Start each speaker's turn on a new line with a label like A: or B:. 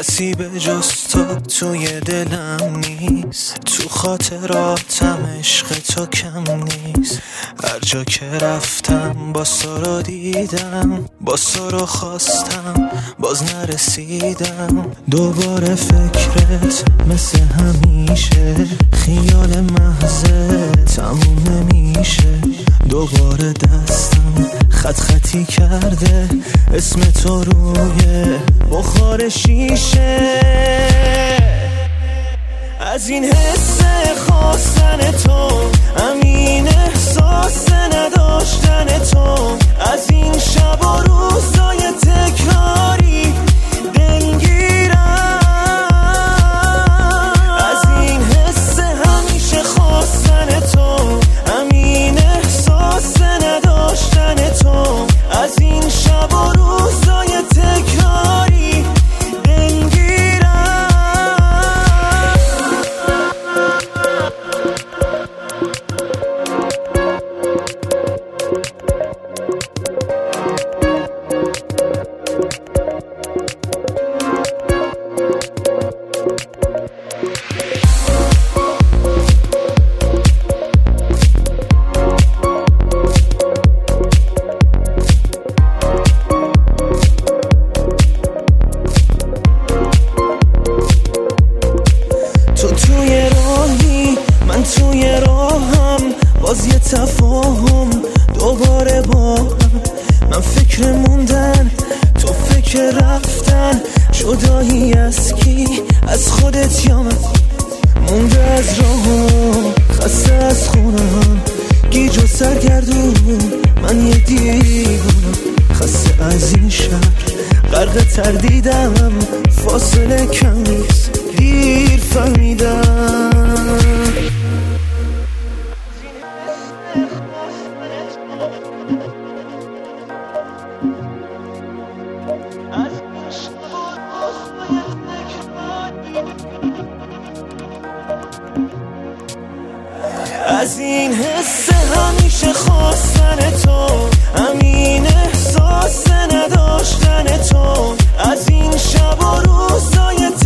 A: کسی به جز تو توی دلم نیست، تو خاطراتم عشق تو کم نیست. هر جا که رفتم با سارو دیدم، با سارو خواستم باز نرسیدم. دوباره فکرت مثل همیشه، خیال محضه تموم نمیشه. دوباره دستم خط خطی کرده اسم تو روی بخار شیشه. از این حس خواستن تو، همین احساس نداشتن تو، از این شب و روزای تکراری دلگیرم. از این حس همیشه خواستن تو، همین احساس نداشتن تو، از این شب و روزای تکراری دلگیرم. تو توی راهی، من توی راهم، باز یه تفاهم دوباره با هم. من فکر موندن، تو فکر رفتن، جدایی از کی؟ از خودت یا من؟ مونده از راهم، خسته از خونم، گیج و سرگردون، من یه دیوونم. خسته از این شهر، غرق تردیدم، فاصله کمیست، دیر فهمیدم. از این حس همیشه خواستن تو، همین احساس نداشتن تو، از این شب و روزای